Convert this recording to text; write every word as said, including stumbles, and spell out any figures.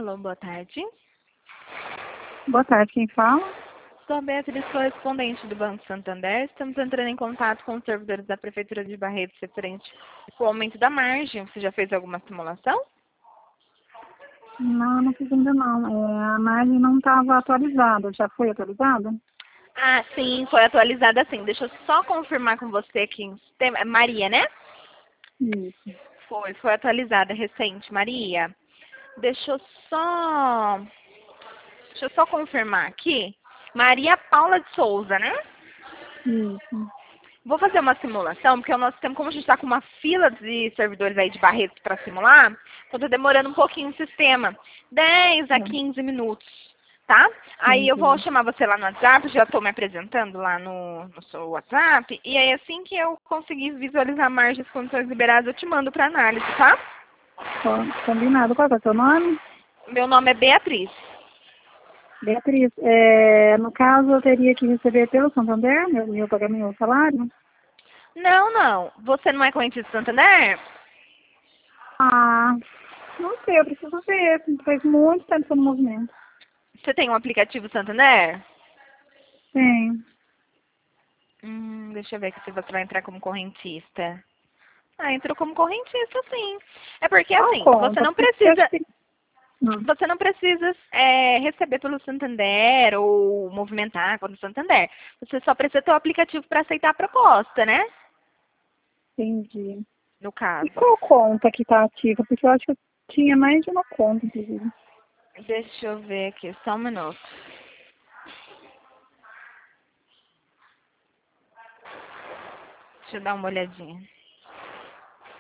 Alô, boa tarde. Boa tarde, quem fala? Sou a Beatriz, correspondente do Banco Santander. Estamos entrando em contato com os servidores da Prefeitura de Barretos referente ao aumento da margem. Você já fez alguma simulação? Não, não fiz ainda não. É, a margem não estava atualizada. Já foi atualizada? Ah, sim, foi atualizada sim. Deixa eu só confirmar com você aqui. Tem- Maria, né? Isso. Foi, foi atualizada recente. Maria, deixa eu só... Deixa eu só confirmar aqui. Maria Paula de Souza, né? Isso. Vou fazer uma simulação, porque o nosso tempo, como a gente está com uma fila de servidores aí de Barretos para simular, então tá demorando um pouquinho o sistema. dez a É, quinze minutos, tá? Aí eu vou entendi. chamar você lá no WhatsApp, já estou me apresentando lá no, no seu WhatsApp, e aí assim que eu conseguir visualizar margens, condições liberadas, eu te mando para análise, tá? Co- Combinado. Qual que é o seu nome? Meu nome é Beatriz. Beatriz. É, no caso, eu teria que receber pelo Santander, meu, meu pagamento, meu salário? Não, não. Você não é correntista do Santander? Ah, não sei, eu preciso ver. Faz muito tempo que eu no movimento. Você tem um aplicativo Santander? Tem. Hum, deixa eu ver aqui se você vai entrar como correntista. Ah, entrou como correntista, sim. É porque, Qual assim, você conta? não Porque eu acho precisa, que... Hum, você não precisa é, receber pelo Santander ou movimentar com o Santander. Você só precisa ter o aplicativo para aceitar a proposta, né? entendi. No E caso. qual conta que está ativa? Porque eu acho que eu tinha mais de uma conta, inclusive. Deixa eu ver aqui, só um minuto. Deixa eu dar uma olhadinha.